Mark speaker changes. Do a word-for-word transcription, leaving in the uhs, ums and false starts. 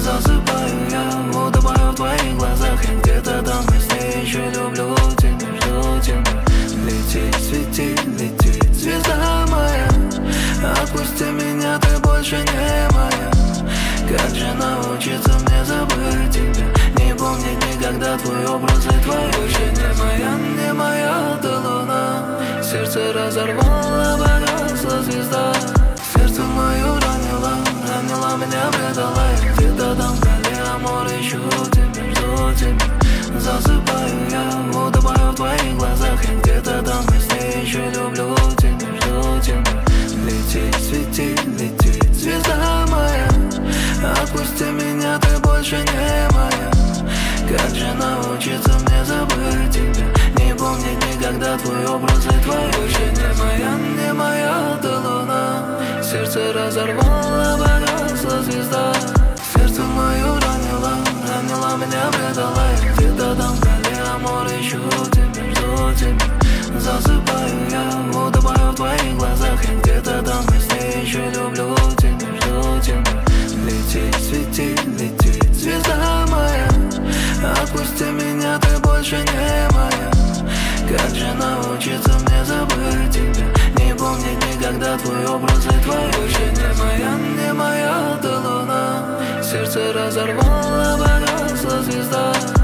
Speaker 1: Засыпаю я, утопаю в твоих глазах. И где-то там во сне еще люблю тебя, жду тебя. Лети, свети, лети, звезда моя. Отпусти меня, ты больше не моя. Как же научиться мне забыть тебя? Не помнить никогда твой образ и твои. Больше не моя, не моя ты луна. Сердце разорвало, погасла звезда. Сердце мое ранило, ранило меня, предала. Я где-то там вдали, амор, ищу тебя, жду тебя. Засыпаю я, утопаю в твоих глазах. И где-то там во сне еще люблю тебя, жду тебя. Лети, свети, лети, звезда моя. Отпусти меня, ты больше не моя. Как же научиться мне забыть тебя? Не помнить никогда твой образ и твой. Больше не моя, не моя ты луна. Сердце разорвало, погасла звезда. Сердце мое ранило, ранило меня, предала. Я где-то там вдали, амор, ищу тебя, жду тебя. Засыпаю я, утопаю в твоих глазах. И где-то там во сне еще люблю тебя, жду тебя. Лети, свети, лети, звезда моя. Отпусти меня, ты больше не моя. Как же научиться мне забыть тебя? Не помнить никогда твой образ и твой. Больше не моя, не моя ты луна. Сердце разорвало, погасла звезда.